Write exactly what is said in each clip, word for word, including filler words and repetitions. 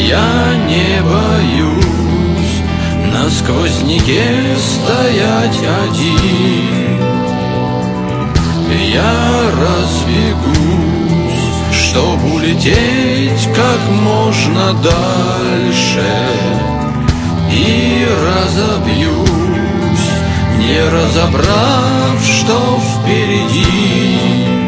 Я не боюсь на сквозняке стоять один. Я разбегусь, чтоб улететь как можно дальше, и разобьюсь, не разобрав, что впереди.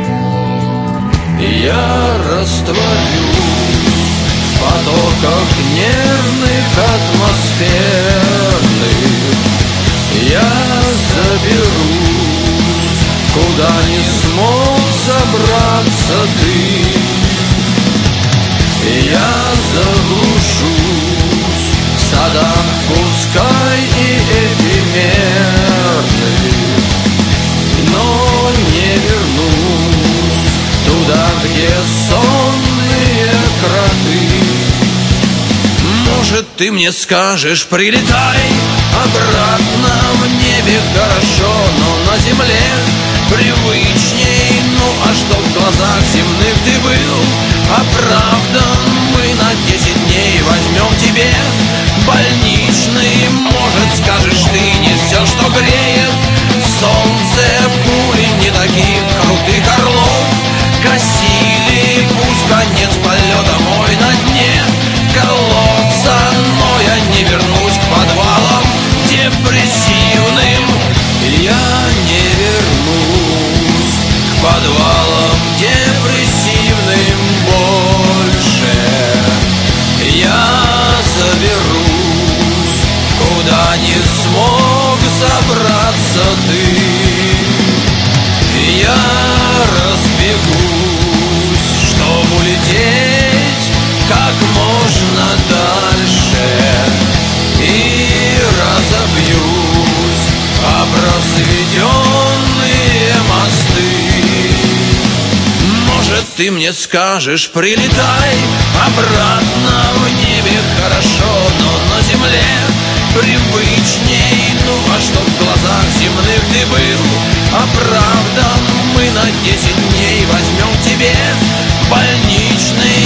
Я растворюсь в потоках нервных атмосферных. Я заберусь, куда не смог забраться ты. Я заглушусь в садах, пускай и эфемерных, но не вернусь туда, где сонные кроты. Может, ты мне скажешь: прилетай обратно, в небе хорошо, но на земле привычней. Ну а что в глазах земных ты был оправдан, мы на десять дней возьмем тебе больничный. Может, скажешь ты: не все, что греет солнце, пули не таких крутых орлов косили. Пусть конец полета мой на дне колодца, но я не вернусь к подвалам депрессивным. Я не вернусь к подвалам депрессивным больше. Я заберусь, куда не смог забраться ты. Я разбегусь, чтоб улететь как можно дальше, и разобьюсь об разведенные мосты. Может, ты мне скажешь: прилетай обратно, в небе хорошо, но на земле привычней. Ну а что в глазах земных ты был оправдан, мы на десять дней возьмем тебе больничный.